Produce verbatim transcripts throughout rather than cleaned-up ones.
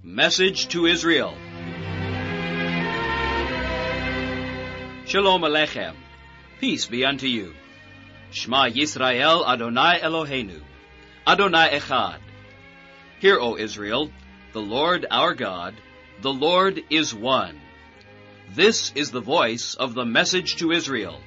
Message to Israel. Shalom Aleichem. Peace be unto you. Shema Yisrael Adonai Eloheinu. Adonai Echad. Hear, O Israel, the Lord our God, the Lord is one. This is the voice of the message to Israel.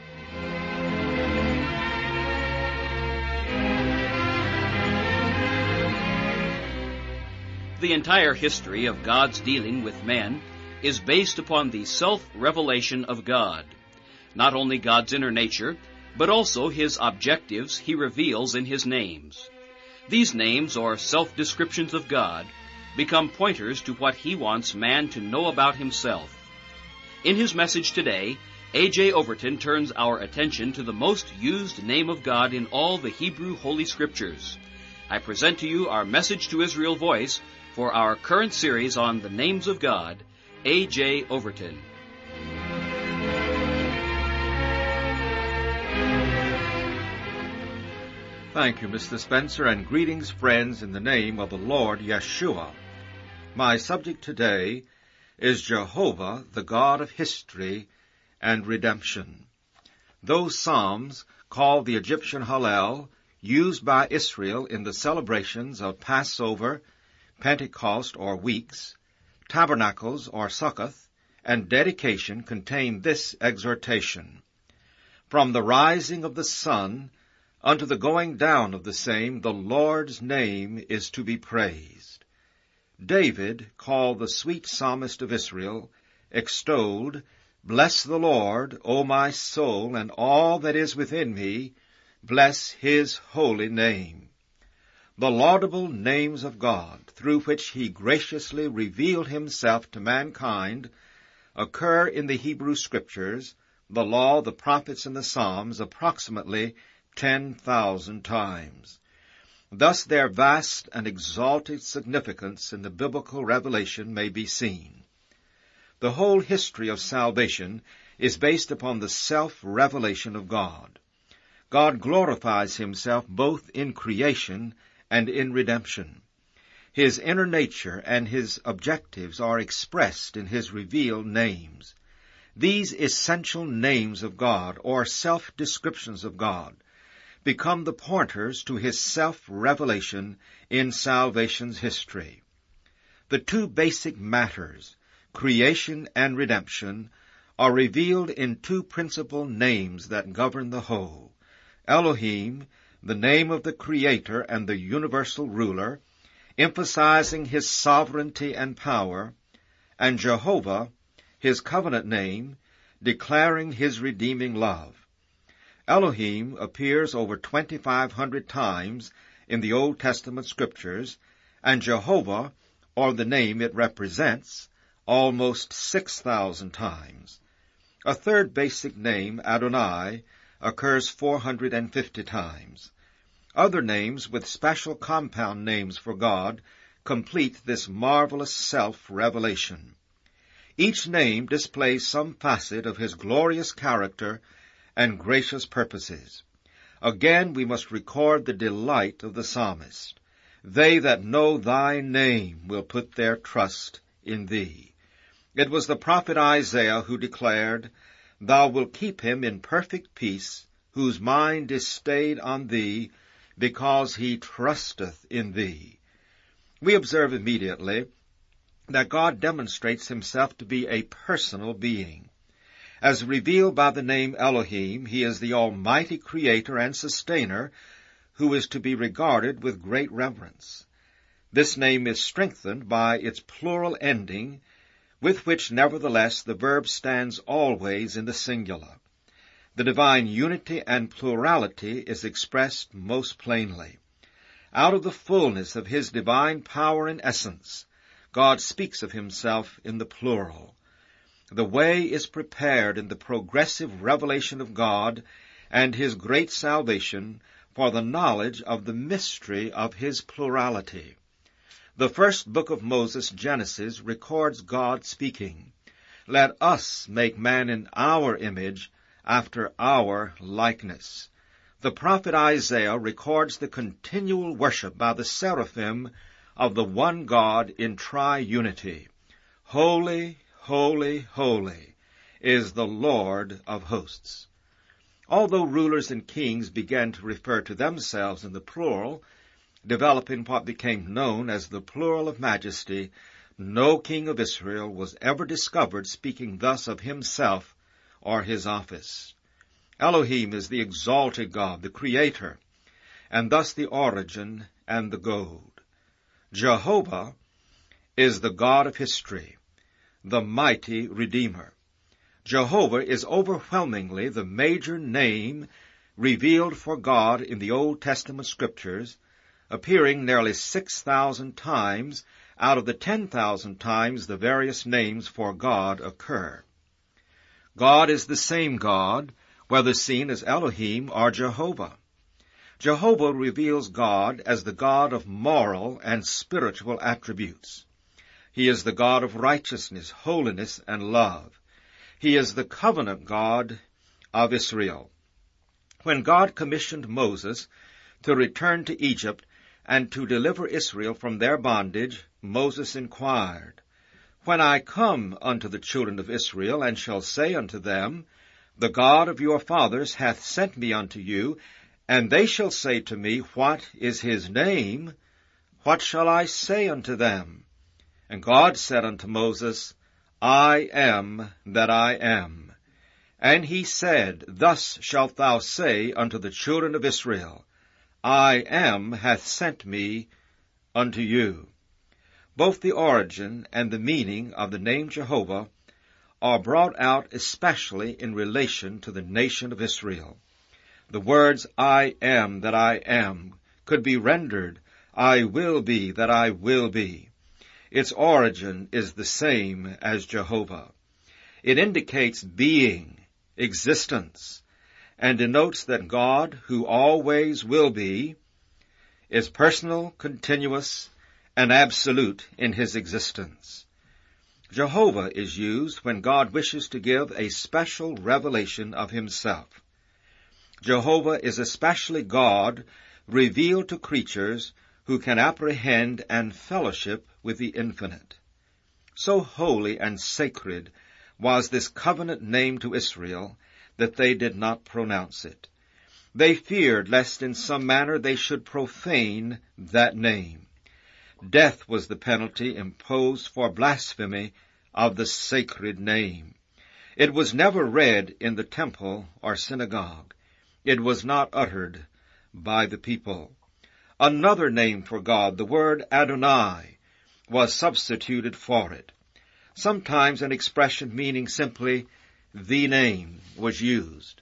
The entire history of God's dealing with men is based upon the self-revelation of God. Not only God's inner nature, but also His objectives He reveals in His names. These names, or self-descriptions of God, become pointers to what He wants man to know about Himself. In his message today, A J Overton turns our attention to the most used name of God in all the Hebrew Holy Scriptures. I present to you our Message to Israel voice for our current series on the names of God, A J Overton. Thank you, Mister Spencer, and greetings, friends, in the name of the Lord Yeshua. My subject today is Jehovah, the God of history and redemption. Those psalms, called the Egyptian Hallel, used by Israel in the celebrations of Passover, Pentecost or weeks, tabernacles or Sukkoth, and dedication, contain this exhortation: From the rising of the sun unto the going down of the same, the Lord's name is to be praised. David, called the sweet psalmist of Israel, extolled, Bless the Lord, O my soul, and all that is within me, bless His holy name. The laudable names of God, through which He graciously revealed Himself to mankind, occur in the Hebrew Scriptures, the Law, the Prophets, and the Psalms, approximately ten thousand times. Thus their vast and exalted significance in the biblical revelation may be seen. The whole history of salvation is based upon the self-revelation of God. God glorifies Himself both in creation and in redemption. His inner nature and His objectives are expressed in His revealed names. These essential names of God, or self-descriptions of God, become the pointers to His self-revelation in salvation's history. The two basic matters, creation and redemption, are revealed in two principal names that govern the whole: Elohim, the name of the Creator and the universal ruler, emphasizing His sovereignty and power, and Jehovah, His covenant name, declaring His redeeming love. Elohim appears over twenty-five hundred times in the Old Testament Scriptures, and Jehovah, or the name it represents, almost six thousand times. A third basic name, Adonai, occurs four hundred fifty times. Other names with special compound names for God complete this marvelous self-revelation. Each name displays some facet of His glorious character and gracious purposes. Again, we must record the delight of the psalmist. They that know Thy name will put their trust in Thee. It was the prophet Isaiah who declared, Thou wilt keep him in perfect peace, whose mind is stayed on Thee, because he trusteth in Thee. We observe immediately that God demonstrates Himself to be a personal being. As revealed by the name Elohim, He is the almighty Creator and Sustainer, who is to be regarded with great reverence. This name is strengthened by its plural ending, with which nevertheless the verb stands always in the singular. The divine unity and plurality is expressed most plainly. Out of the fullness of His divine power and essence, God speaks of Himself in the plural. The way is prepared in the progressive revelation of God and His great salvation for the knowledge of the mystery of His plurality. The first book of Moses, Genesis, records God speaking, Let us make man in our image, after our likeness. The prophet Isaiah records the continual worship by the seraphim of the one God in triunity. Holy, holy, holy is the Lord of hosts. Although rulers and kings began to refer to themselves in the plural, developing what became known as the plural of majesty, no king of Israel was ever discovered speaking thus of himself or his office. Elohim is the exalted God, the Creator, and thus the origin and the goal. Jehovah is the God of history, the mighty Redeemer. Jehovah is overwhelmingly the major name revealed for God in the Old Testament Scriptures, appearing nearly six thousand times out of the ten thousand times the various names for God occur. God is the same God, whether seen as Elohim or Jehovah. Jehovah reveals God as the God of moral and spiritual attributes. He is the God of righteousness, holiness, and love. He is the covenant God of Israel. When God commissioned Moses to return to Egypt and to deliver Israel from their bondage, Moses inquired, When I come unto the children of Israel, and shall say unto them, The God of your fathers hath sent me unto you, and they shall say to me, What is his name? What shall I say unto them? And God said unto Moses, I am that I am. And he said, Thus shalt thou say unto the children of Israel, I am hath sent me unto you. Both the origin and the meaning of the name Jehovah are brought out especially in relation to the nation of Israel. The words, I am that I am, could be rendered, I will be that I will be. Its origin is the same as Jehovah. It indicates being, existence, and denotes that God, who always will be, is personal, continuous, and absolute in his existence. Jehovah is used when God wishes to give a special revelation of himself. Jehovah is especially God revealed to creatures who can apprehend and fellowship with the infinite. So holy and sacred was this covenant name to Israel that they did not pronounce it. They feared lest in some manner they should profane that name. Death was the penalty imposed for blasphemy of the sacred name. It was never read in the temple or synagogue. It was not uttered by the people. Another name for God, the word Adonai, was substituted for it. Sometimes an expression meaning simply the name was used.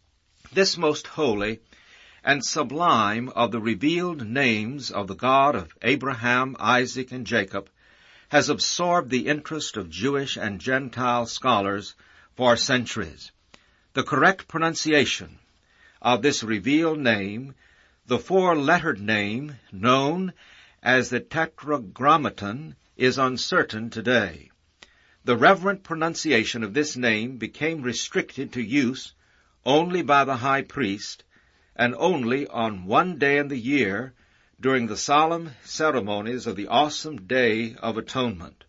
This most holy and sublime of the revealed names of the God of Abraham, Isaac, and Jacob has absorbed the interest of Jewish and Gentile scholars for centuries. The correct pronunciation of this revealed name, the four-lettered name known as the Tetragrammaton, is uncertain today. The reverent pronunciation of this name became restricted to use only by the high priest and only on one day in the year during the solemn ceremonies of the awesome Day of Atonement.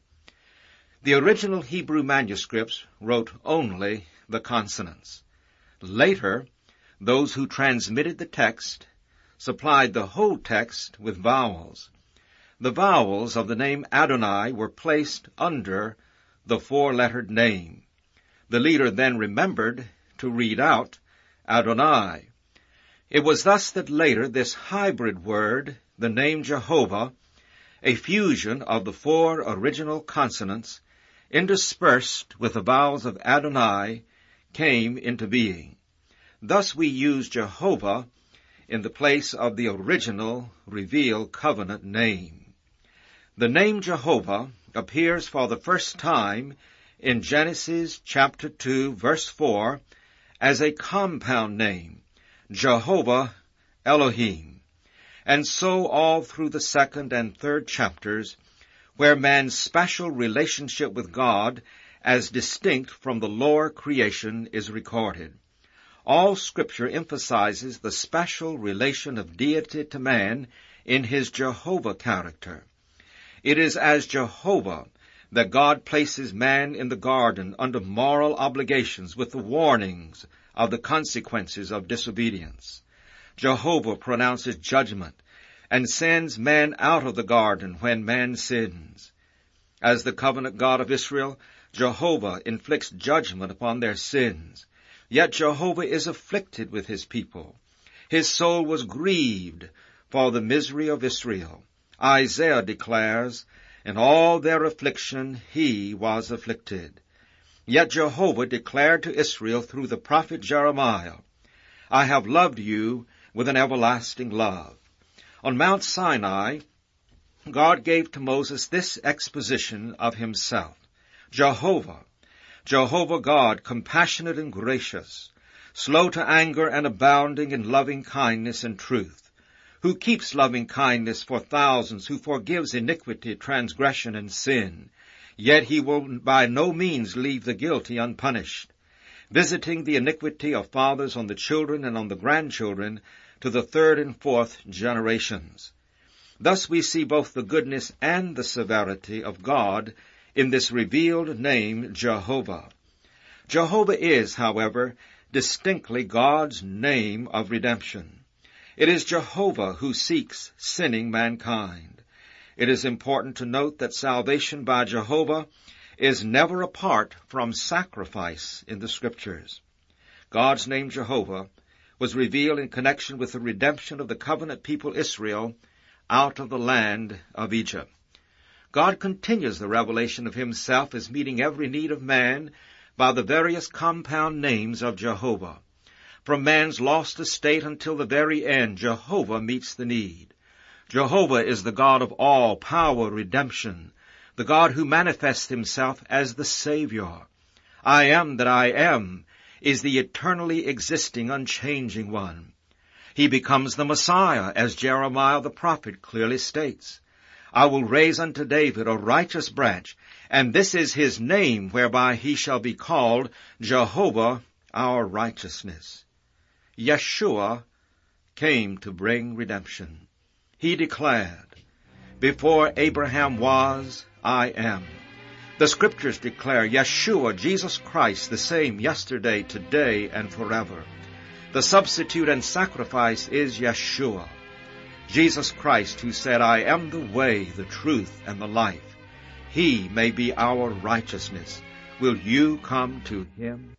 The original Hebrew manuscripts wrote only the consonants. Later, those who transmitted the text supplied the whole text with vowels. The vowels of the name Adonai were placed under the four-lettered name. The leader then remembered to read out Adonai. It was thus that later this hybrid word, the name Jehovah, a fusion of the four original consonants, interspersed with the vowels of Adonai, came into being. Thus we use Jehovah in the place of the original revealed covenant name. The name Jehovah appears for the first time in Genesis chapter two, verse four, as a compound name, Jehovah Elohim, and so all through the second and third chapters, where man's special relationship with God as distinct from the lower creation is recorded. All Scripture emphasizes the special relation of deity to man in his Jehovah character. It is as Jehovah that God places man in the garden under moral obligations with the warnings of the consequences of disobedience. Jehovah pronounces judgment and sends man out of the garden when man sins. As the covenant God of Israel, Jehovah inflicts judgment upon their sins. Yet Jehovah is afflicted with his people. His soul was grieved for the misery of Israel. Isaiah declares, "In all their affliction he was afflicted." Yet Jehovah declared to Israel through the prophet Jeremiah, "I have loved you with an everlasting love." On Mount Sinai, God gave to Moses this exposition of himself. Jehovah, Jehovah God, compassionate and gracious, slow to anger and abounding in loving kindness and truth, who keeps loving kindness for thousands, who forgives iniquity, transgression, and sin, yet he will by no means leave the guilty unpunished, visiting the iniquity of fathers on the children and on the grandchildren to the third and fourth generations. Thus we see both the goodness and the severity of God in this revealed name, Jehovah. Jehovah is, however, distinctly God's name of redemption. It is Jehovah who seeks sinning mankind. It is important to note that salvation by Jehovah is never apart from sacrifice in the Scriptures. God's name Jehovah was revealed in connection with the redemption of the covenant people Israel out of the land of Egypt. God continues the revelation of himself as meeting every need of man by the various compound names of Jehovah. From man's lost estate until the very end, Jehovah meets the need. Jehovah is the God of all power, redemption, the God who manifests himself as the Savior. I am that I am is the eternally existing, unchanging one. He becomes the Messiah, as Jeremiah the prophet clearly states. I will raise unto David a righteous branch, and this is his name whereby he shall be called Jehovah our righteousness. Yeshua came to bring redemption. He declared, "Before Abraham was, I am." The Scriptures declare Yeshua, Jesus Christ, the same yesterday, today, and forever. The substitute and sacrifice is Yeshua, Jesus Christ, who said, "I am the way, the truth, and the life." He may be our righteousness. Will you come to him?